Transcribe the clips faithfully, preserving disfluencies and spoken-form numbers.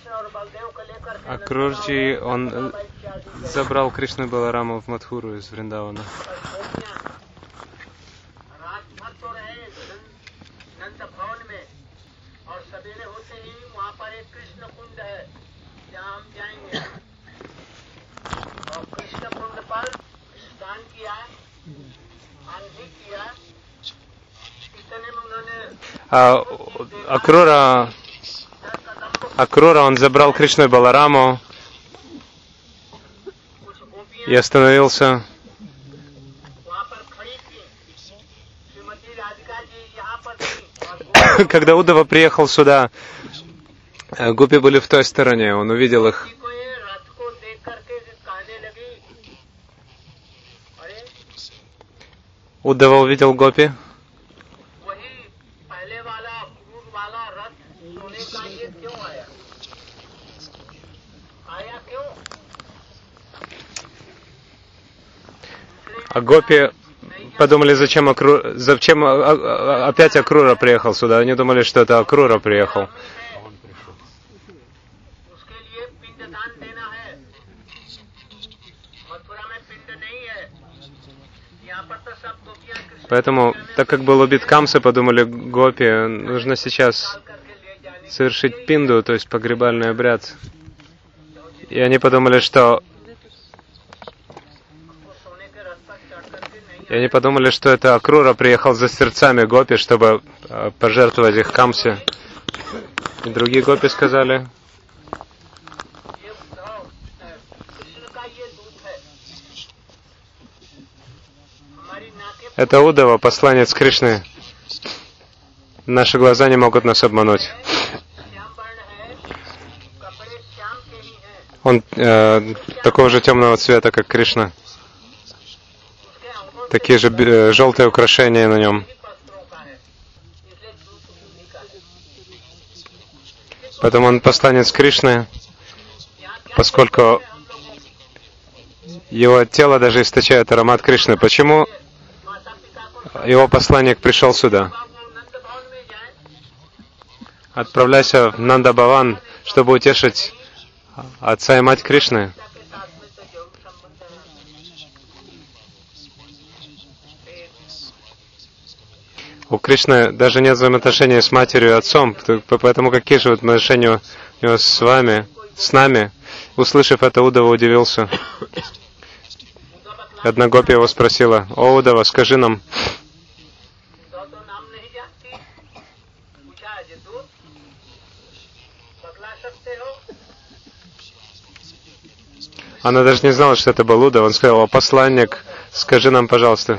Акрурджи, он забрал Кришну и Балараму в Мадхуру из Вриндавана. А, Акрура, Акрура, он забрал Кришну и Балараму и остановился. Когда Удава приехал сюда, гопи были в той стороне, он увидел их. Удава увидел гопи. А гопи подумали, зачем, Акру... зачем опять Акрура приехал сюда. Они думали, что это Акрура приехал. Поэтому, так как был убит Камса, подумали гопи, нужно сейчас совершить пинду, то есть погребальный обряд. И они подумали, что И они подумали, что это Акрура приехал за сердцами гопи, чтобы э, пожертвовать их Камсе. И другие гопи сказали: это Удава, посланец Кришны. Наши глаза не могут нас обмануть. Он э, такого же темного цвета, как Кришна. Такие же э, желтые украшения на нем. Поэтому он посланец Кришны, поскольку его тело даже источает аромат Кришны. Почему его посланник пришел сюда? Отправляйся в Нанда-Баван, чтобы утешить отца и мать Кришны. У Кришны даже нет взаимоотношений с матерью и отцом, поэтому какие же отношения у него с вами, с нами? Услышав это, Удава удивился. Одна гопи его спросила: «О, Удава, скажи нам, она даже не знала, что это был Удава. Он сказал: «О, посланник, скажи нам, пожалуйста».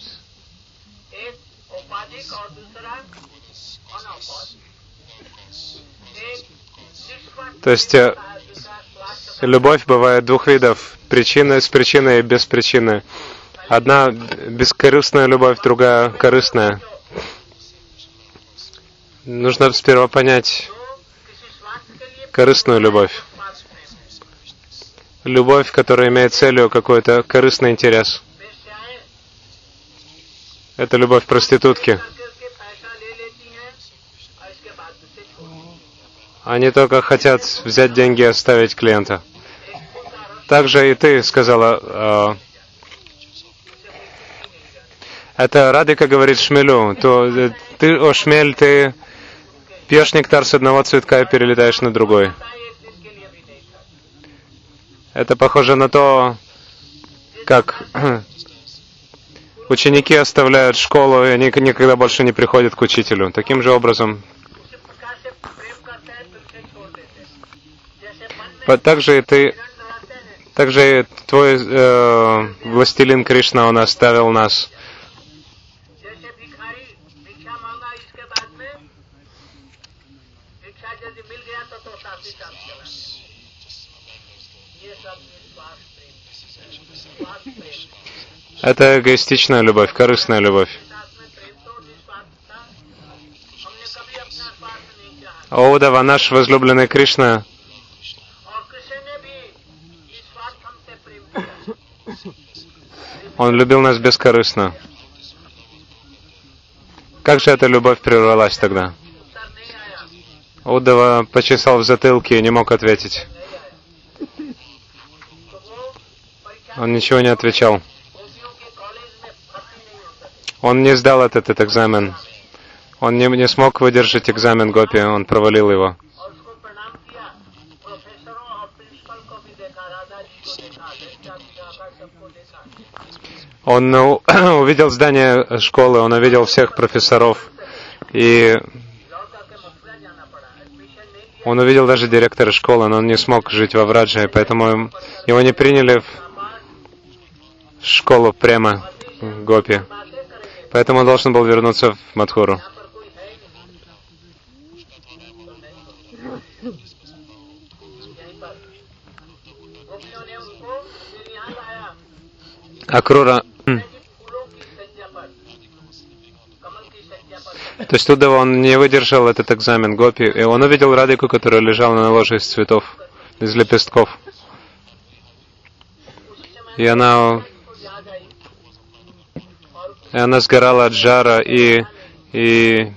То есть любовь бывает двух видов: причина с причиной и без причины. Одна бескорыстная любовь, другая корыстная. Нужно сперва понять корыстную любовь. Любовь, которая имеет целью какой-то корыстный интерес. Это любовь проститутки. Они только хотят взять деньги и оставить клиента. Также и ты сказала, э, это Радика говорит шмелю, то ты, о шмель, ты пьешь нектар с одного цветка и перелетаешь на другой. Это похоже на то, как ученики оставляют школу, и они никогда больше не приходят к учителю. Таким же образом, также и ты, также и твой э, властелин Кришна, он оставил нас. Это эгоистичная любовь, корыстная любовь. О, Удава, наш возлюбленный Кришна, он любил нас бескорыстно. Как же эта любовь прервалась тогда? Удава почесал в затылке и не мог ответить. Он ничего не отвечал. Он не сдал этот, этот экзамен. Он не, не смог выдержать экзамен Гопи, он провалил его. Он увидел здание школы, он увидел всех профессоров, и он увидел даже директора школы, но он не смог жить во Враджа, поэтому его не приняли в школу прямо Гопи. Поэтому он должен был вернуться в Мадхуру. Акрура. То есть Удава, он не выдержал этот экзамен Гопи, и он увидел Радику, которая лежала на ложе из цветов, из лепестков. И она, и она сгорала от жара, и, и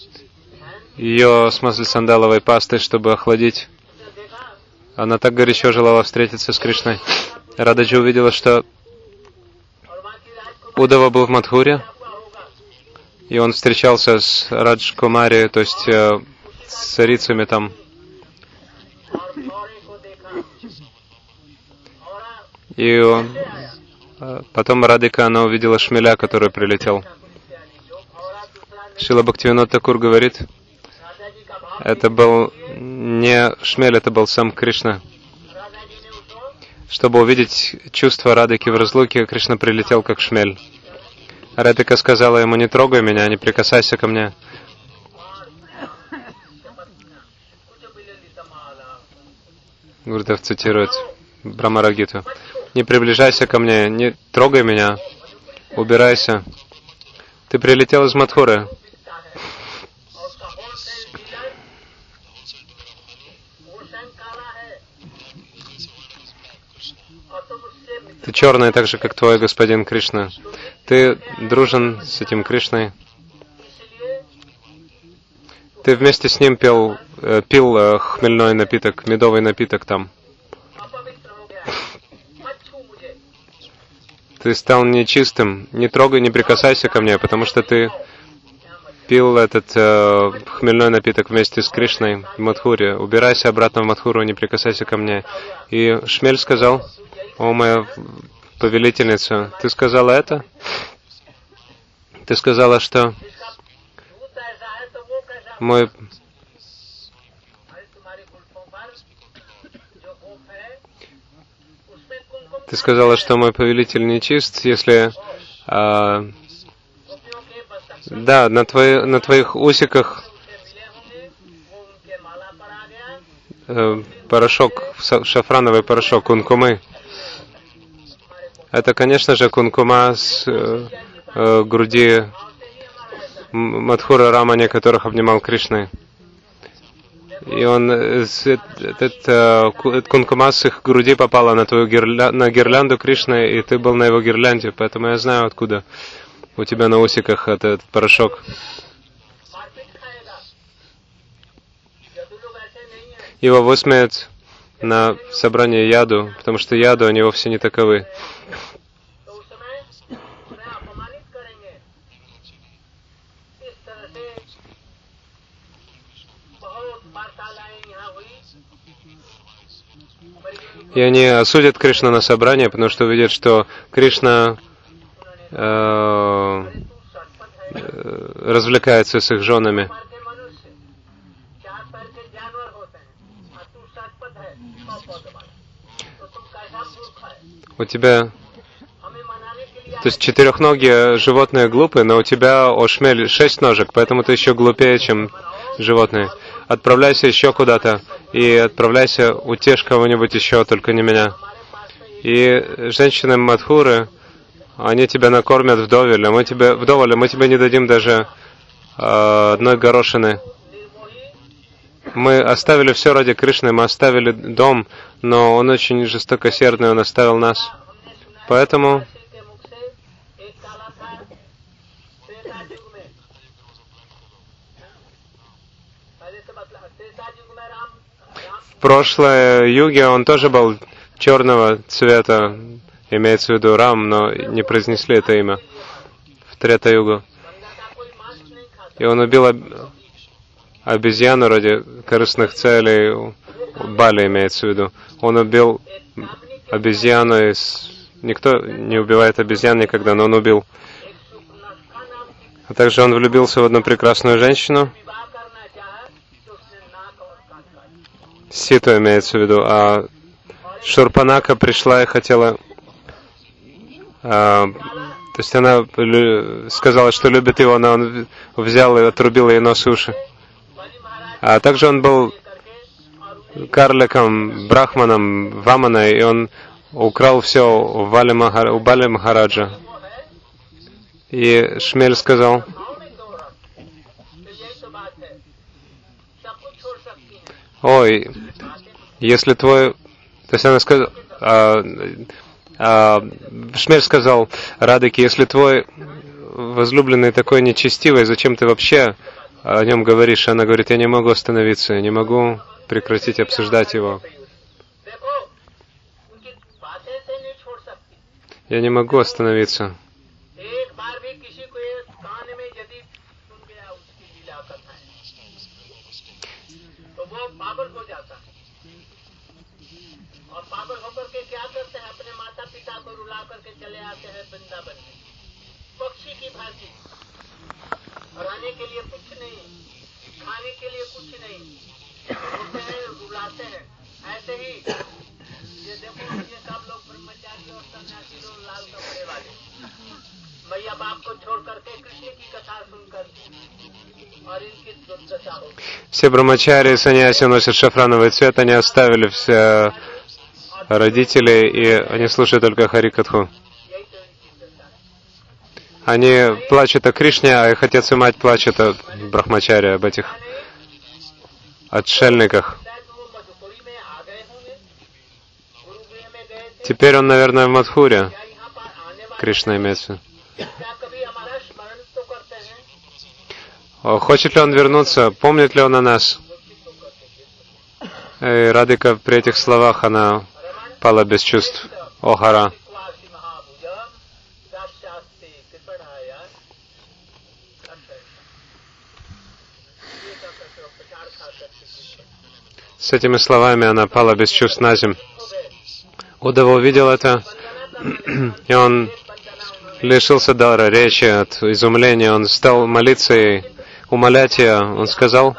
ее смазали сандаловой пастой, чтобы охладить. Она так горячо желала встретиться с Кришной. Рададжи увидела, что Удава был в Мадхуре, и он встречался с Радж Кумари, то есть э, с царицами там. И э, потом Радика, она увидела шмеля, который прилетел. Шрила Бхактивинода Такур говорит, это был не шмель, это был сам Кришна. Чтобы увидеть чувство Радики в разлуке, Кришна прилетел как шмель. Радика сказала ему, не трогай меня, не прикасайся ко мне. Гурдев цитирует Брамарагиту. Не приближайся ко мне, не трогай меня, убирайся. Ты прилетел из Мадхуры. Ты черный, так же, как твой господин Кришна. Ты дружен с этим Кришной. Ты вместе с ним пил, э, пил э, хмельной напиток, медовый напиток там. Ты стал нечистым. Не трогай, не прикасайся ко мне, потому что ты пил этот э, хмельной напиток вместе с Кришной в Мадхуре. Убирайся обратно в Мадхуру, не прикасайся ко мне. И шмель сказал, о, моя повелительница, ты сказала это? Ты сказала, что мой... Ты сказала, что мой повелитель нечист, если... А, да, на, твои, на твоих усиках э, порошок, шафрановый порошок, кункумы. Это, конечно же, кункума с э, э, груди Мадхура Рамани, которых обнимал Кришна. И он, этот э, кункума с их груди попала на твою гирля, на гирлянду Кришны, и ты был на его гирлянде, поэтому я знаю, откуда у тебя на усиках этот порошок. Его высмеют на собрании яду, потому что яду они вовсе не таковы. И они осудят Кришну на собрание, потому что увидят, что Кришна э, развлекается с их женами. У тебя... То есть четырехногие животные глупые, но у тебя, о шмель, шесть ножек, поэтому ты еще глупее, чем животные. Отправляйся еще куда-то и отправляйся, утешь кого-нибудь еще, только не меня. И женщины Мадхуры, они тебя накормят вдоволь, а мы тебе, вдоволь, а мы тебе не дадим даже э, одной горошины. Мы оставили все ради Кришны, мы оставили дом, но он очень жестокосердный, он оставил нас. Поэтому прошлой юге он тоже был черного цвета, имеется в виду Рам, но не произнесли это имя в Трета-югу. И он убил об... обезьяну ради корыстных целей. Бали имеется в виду. Он убил обезьяну. Из... Никто не убивает обезьян никогда, но он убил. А также он влюбился в одну прекрасную женщину. Ситу имеется в виду. А Шурпанака пришла и хотела... А, то есть она сказала, что любит его, но он взял и отрубил ей нос и уши. А также он был карликом, брахманом, ваманой, и он украл все у Бали Махараджа. И Шмель сказал: ой, если твой... То есть она сказала... А, а, Шмель сказал Радыке: если твой возлюбленный такой нечестивый, зачем ты вообще о нем говоришь? Она говорит: я не могу остановиться, я не могу прекратить обсуждать его. Я не могу остановиться. Все брамачари и саньяси носят шафрановый цвет, они оставили все родителей, и они слушают только Харикатху. Они плачут о Кришне, а их отец и мать плачут о брахмачаре, об этих отшельниках. Теперь он, наверное, в Мадхуре. Кришна имеется. Хочет ли он вернуться? Помнит ли он о нас? И Радика при этих словах, она пала без чувств. О, Хара. С этими словами она пала без чувств на землю. Удава увидел это, и он лишился дара речи от изумления. Он стал молиться ей, умолять ее. Он сказал: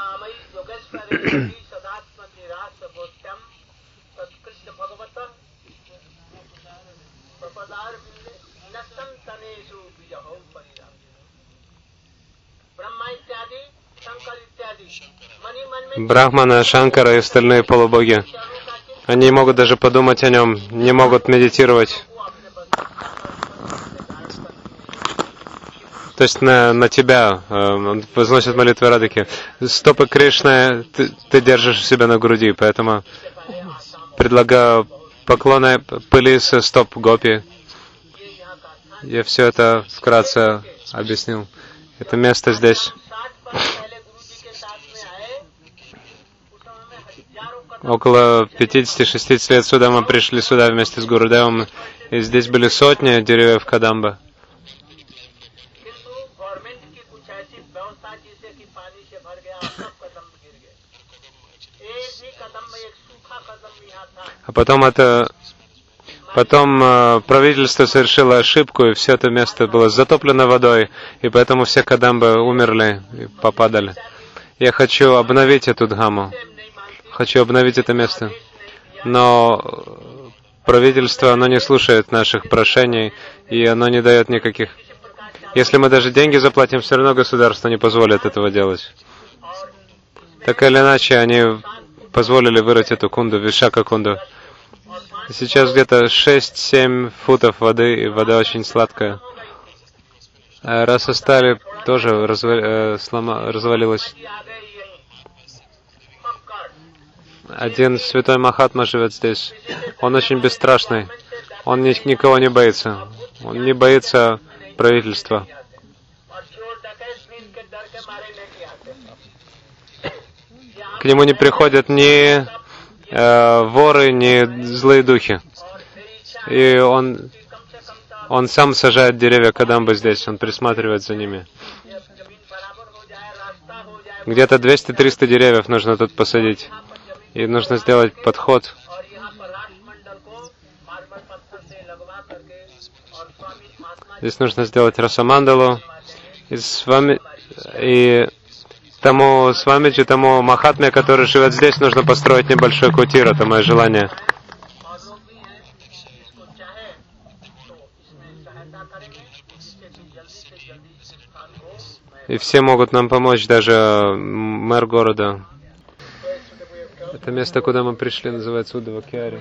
Брахмана, Шанкара и остальные полубоги, они не могут даже подумать о нем, не могут медитировать. То есть на, на тебя э, он возносит молитвы Радыки. Стопы Кришны ты, ты держишь себя на груди, поэтому предлагаю поклоны пыли со стоп Гопи. Я все это вкратце объяснил. Это место здесь. Около пятидесяти-шестидесяти лет сюда мы пришли сюда вместе с Гурудевом, и здесь были сотни деревьев Кадамба. А потом это, потом э, правительство совершило ошибку, и все это место было затоплено водой, и поэтому все Кадамбы умерли и попадали. Я хочу обновить эту Дхаму. Хочу обновить это место. Но правительство, оно не слушает наших прошений, и оно не дает никаких... Если мы даже деньги заплатим, все равно государство не позволит этого делать. Так или иначе, они позволили вырыть эту кунду, Вишака-кунду. Сейчас где-то шесть-семь футов воды, и вода очень сладкая. Расастали тоже развали, слома, развалилась. Один святой Махатма живет здесь. Он очень бесстрашный. Он ни, никого не боится. Он не боится правительства. К нему не приходят ни э, воры, ни злые духи. И он, он сам сажает деревья кадамбы здесь, он присматривает за ними. Где-то двести-триста деревьев нужно тут посадить. И нужно сделать подход. Здесь нужно сделать расамандалу. И с вами, и тому Свамиджи, тому Махатме, который живет здесь, нужно построить небольшой кутир. Это мое желание. И все могут нам помочь, даже мэр города. Это место, куда мы пришли, называется Удава-Кьяри.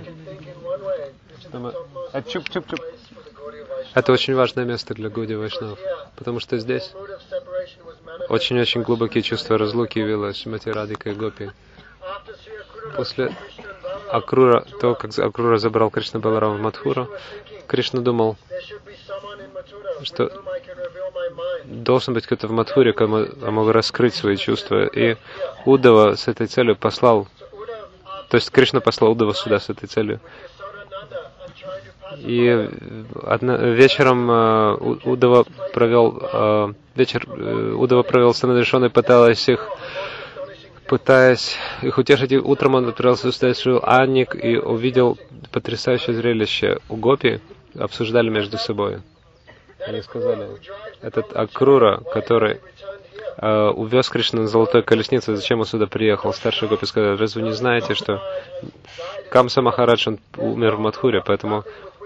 А, чуп-чуп-чуп. Это очень важное место для Гауди Вайшнав, потому что здесь очень-очень глубокие чувства разлуки явилось Шримати Радхика и Гопи. После Акрура, того, как Акрура забрал Кришна Баларама в Мадхуру, Кришна думал, что должен быть кто-то в Мадхуре, кому я могу раскрыть свои чувства. И Удава с этой целью послал, то есть Кришна послал Удава сюда с этой целью. И одна, вечером uh, Удава провел uh, вечер uh, Удава провел с Анадрешоной, пытаясь их пытаясь их утешить. И утром он отправился в Шри Анник и увидел потрясающее зрелище. У Гопи обсуждали между собой. Они сказали, этот Акрура, который uh, увез Кришну на золотой колеснице, зачем он сюда приехал? Старший Гопи сказал, разве не знаете, что Камса Махарадж, он умер в Мадхуре, поэтому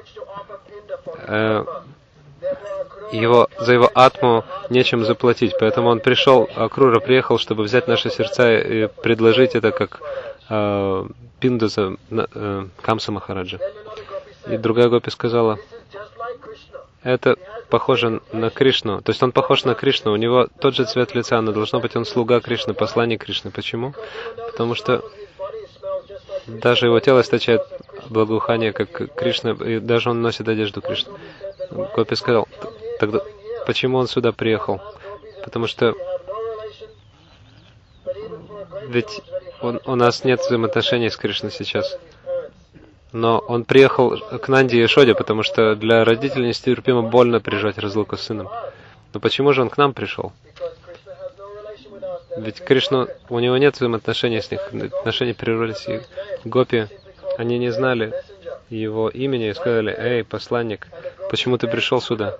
uh, его, за его атму нечем заплатить. Поэтому он пришел, Акрура приехал, чтобы взять наши сердца и предложить это как uh, пинду за uh, Камса Махараджа. И другая Гопи сказала, это похоже на Кришну. То есть он похож на Кришну, у него тот же цвет лица, но должно быть он слуга Кришны, посланник Кришны. Почему? Потому что даже его тело источает благоухание, как Кришна, и даже он носит одежду Кришны. Гопи сказал, тогда почему он сюда приехал? Потому что ведь он, у нас нет взаимоотношений с Кришной сейчас. Но он приехал к Нанди и Ешоде, потому что для родителей нестерпимо больно переживать разлуку с сыном. Но почему же он к нам пришел? Ведь Кришна, у него нет взаимоотношений с них, отношения прервались. И Гопи, они не знали его имени и сказали, эй, посланник, почему ты пришел сюда?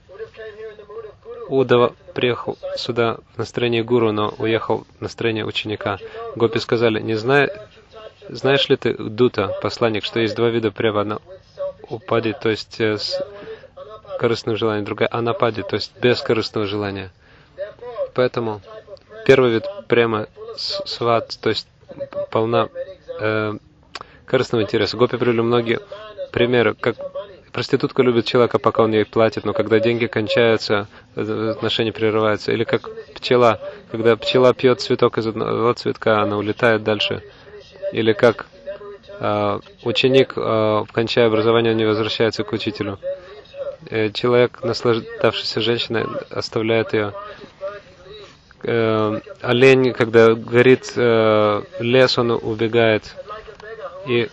Удава приехал сюда в настроении гуру, но уехал в настроение ученика. Гопи сказали, не знаю, знаешь ли ты, Дута, посланник, что есть два вида прева, одна упади, то есть с корыстным желанием, другая анапади, то есть без корыстного желания. Поэтому первый вид према сват, то есть полна э, корыстного интереса. Гопи привели многие примеры, как проститутка любит человека, пока он ей платит, но когда деньги кончаются, отношения прерываются. Или как пчела, когда пчела пьет цветок из одного цветка, она улетает дальше. Или как э, ученик, э, кончая образование, не возвращается к учителю. Э, человек, наслаждавшийся женщиной, оставляет ее. Э, олень, когда горит э, лес, он убегает. И,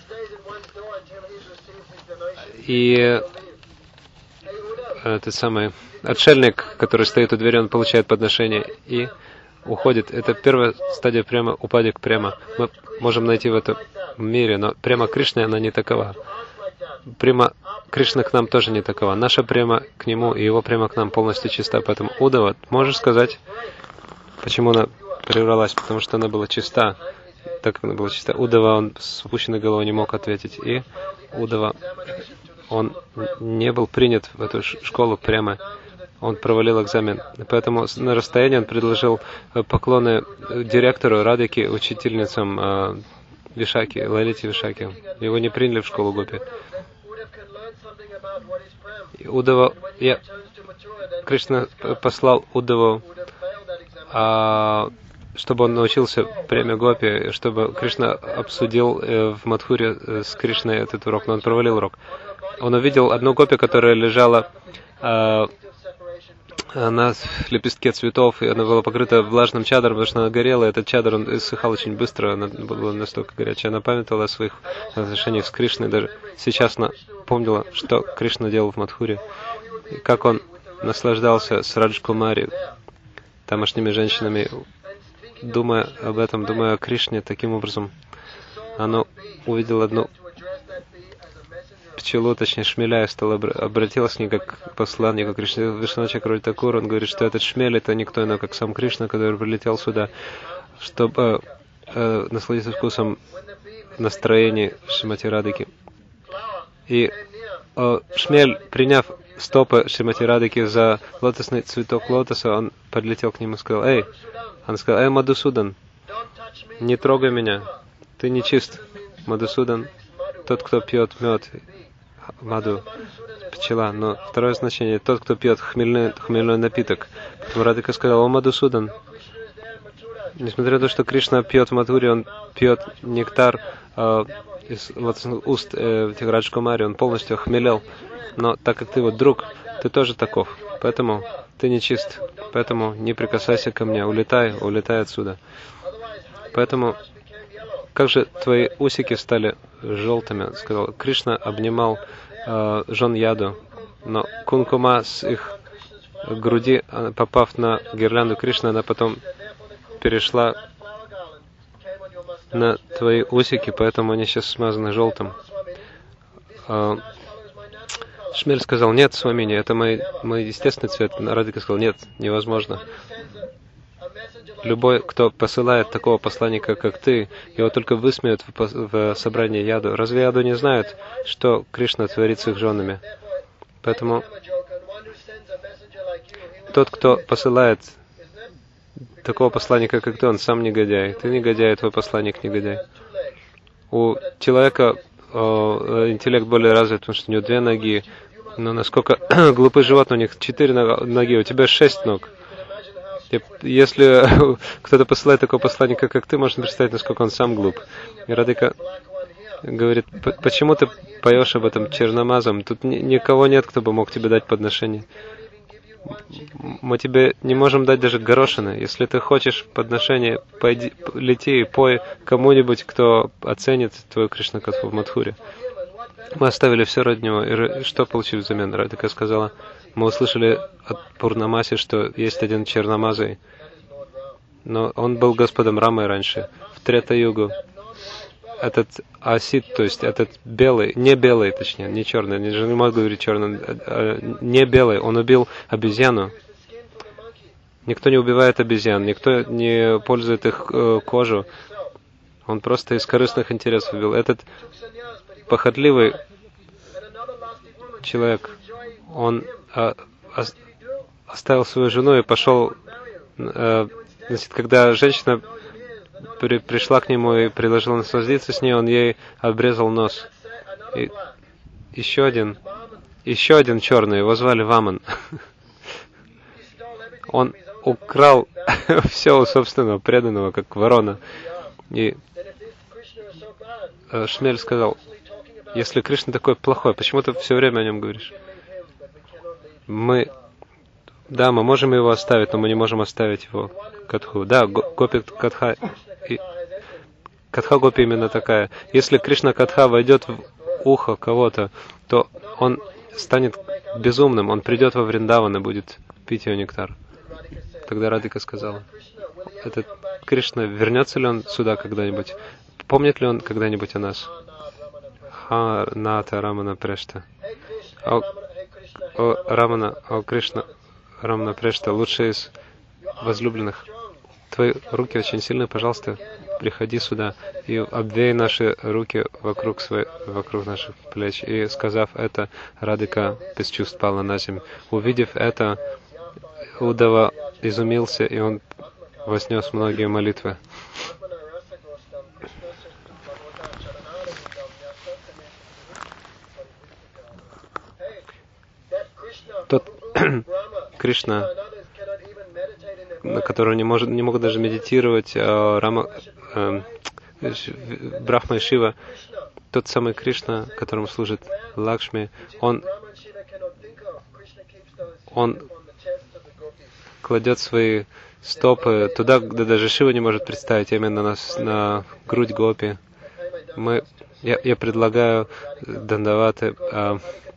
и этот самый отшельник, который стоит у двери, он получает подношение и уходит. Это первая стадия прямо, упадик прямо. Мы можем найти в этом мире, но прямо Кришна, она не такова. Прямо Кришна к нам тоже не такова. Наша прямо к нему и его прямо к нам полностью чиста. Поэтому Удава, можешь сказать, почему она прервалась? Потому что она была чиста. Так как она была чиста. Удава, он с опущенной головой не мог ответить. И Удава, он не был принят в эту школу прямо. Он провалил экзамен. Поэтому на расстоянии он предложил поклоны директору Радхики, учительницам э, Вишаки, Лалите Вишаки. Его не приняли в школу Гопи. Удава, я, Кришна послал Удаву, а, чтобы он научился премия Гопи, чтобы Кришна обсудил э, в Мадхуре э, с Кришной этот урок, но он провалил урок. Он увидел одну Гопи, которая лежала э, на лепестке цветов, и она была покрыта влажным чадром, потому что она горела, и этот чадр, он иссыхал очень быстро, она была настолько горячая. Она памятовала о своих отношениях с Кришной, даже сейчас она помнила, что Кришна делал в Мадхуре, и как он наслаждался с Раджкумари, тамошними женщинами, думая об этом, думая о Кришне таким образом. Она увидела одну пчелу, точнее шмеля, и стала, обратилась к ней как к посланнику Кришны. Вишванат Чакраварти Такур, он говорит, что этот шмель — это никто иной, как сам Кришна, который прилетел сюда, чтобы э, э, насладиться вкусом настроения Шримати Радхики. И э, шмель, приняв стопы Шримати Радхики за лотосный цветок лотоса, он подлетел к нему и сказал: «Эй!» Он сказал: «Эй, Мадхусудан, не трогай меня, ты не чист». Мадхусудан — тот, кто пьет мед, маду, пчела. Но второе значение — тот, кто пьет хмельной, хмельной напиток. Поэтому Радхика сказала: «О, Мадхусудан, несмотря на то, что Кришна пьет в Мадхуре, он пьет нектар э, из уст э, Раджкумари, он полностью охмелел. Но так как ты вот друг, ты тоже таков. Поэтому ты не чист. Поэтому не прикасайся ко мне, улетай, улетай отсюда». Поэтому как же твои усики стали желтыми? Сказал, Кришна обнимал э, жен Яду, но кункума с их груди, попав на гирлянду Кришны, она потом перешла на твои усики, поэтому они сейчас смазаны желтым. Э, Шмель сказал: «Нет, Свамини, это мой, мой естественный цвет». Радхика сказал: «Нет, невозможно. Любой, кто посылает такого посланника, как ты, его только высмеют в, в собрании Яду. Разве Яду не знают, что Кришна творит с их женами?» Поэтому тот, кто посылает такого посланника, как ты, он сам негодяй. Ты негодяй, твой посланник негодяй. У человека о, интеллект более развит, потому что у него две ноги. Но насколько глупые животные, у них четыре ноги, у тебя шесть ног. И если кто-то посылает такого посланника, как ты, можно представить, насколько он сам глуп. И Радхика говорит: «Почему ты поешь об этом черномазом? Тут ни- никого нет, кто бы мог тебе дать подношение. Мы тебе не можем дать даже горошины. Если ты хочешь подношение, пойди, лети и пой кому-нибудь, кто оценит твою Кришна-катху в Мадхуре». Мы оставили все ради него. И что получили взамен? Радхика сказала: «Мы услышали от Пурнамаси, что есть один черномазый, но он был господом Рамой раньше, в Трета-югу. Этот Асид, то есть этот белый, не белый, точнее, не черный, не, не могу говорить черный, не белый, он убил обезьяну. Никто не убивает обезьян, никто не пользует их э, кожу. Он просто из корыстных интересов убил. Этот похотливый человек, он а, а, оставил свою жену и пошел, а, значит, когда женщина при, пришла к нему и предложила насладиться с ней, он ей обрезал нос. И еще один, еще один черный, его звали Ваман. Он украл все у собственного преданного, как ворона. И Шмель сказал: «Если Кришна такой плохой, почему ты все время о нем говоришь? Мы, да, мы можем его оставить, но мы не можем оставить его катху». Да, гопи катха, и, катха гопи именно такая. Если Кришна катха войдет в ухо кого-то, то он станет безумным, он придет во Вриндаван и будет пить ее нектар. Тогда Радхика сказала: «Этот Кришна, вернется ли он сюда когда-нибудь? Помнит ли он когда-нибудь о нас?» Ха Ната Рамана Прешта. О, о Рамана, о Кришна, Рамана Прешта, лучший из возлюбленных. Твои руки очень сильные, пожалуйста, приходи сюда и обвей наши руки вокруг, своей, вокруг наших плеч. И сказав это, Радхика без чувств пала на землю. Увидев это, Удава изумился, и он вознес многие молитвы. Тот Кришна, на которого не, может, не могут даже медитировать, а Рама, э, Брахма и Шива, тот самый Кришна, которому служит Лакшми, он, он кладет свои стопы туда, где даже Шива не может представить, именно на, на грудь гопи. Мы, я, я предлагаю Дандаваты а,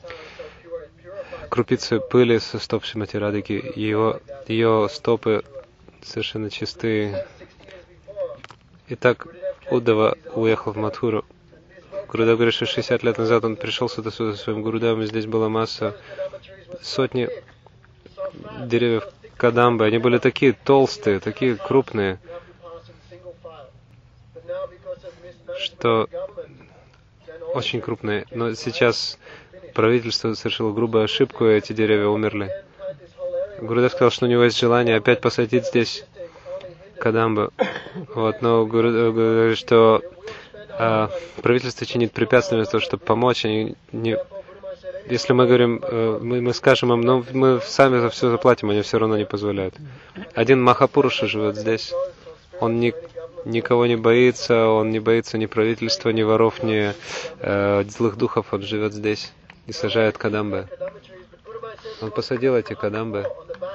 крупицы пыли со стоп Шримати Радхики. Его, ее стопы совершенно чистые. Итак, Уддава уехал в Мадхуру. Гурудев говорит, что шестьдесят лет назад он пришел сюда со своим Гурудевом, и здесь была масса, сотни деревьев кадамбы. Они были такие толстые, такие крупные, что очень крупные. Но сейчас правительство совершило грубую ошибку, и эти деревья умерли. Гурудев сказал, что у него есть желание опять посадить здесь кадамбы. Вот, но Гурудев говорит, что а, правительство чинит препятствия для того, чтобы помочь. Они не... Если мы говорим, мы, мы скажем им, но мы сами за все заплатим, они все равно не позволяют. Один Махапуруша живет здесь. Он ни, никого не боится, он не боится ни правительства, ни воров, ни э, злых духов. Он живет здесь и сажает кадамбы. Он посадил эти кадамбы.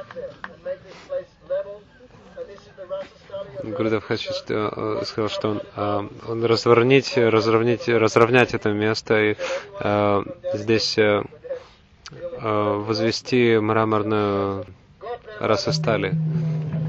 Гурудев сказал, что он, а, он разровнить, разровнить, разровнять это место и а, здесь а, возвести мраморную расу стали.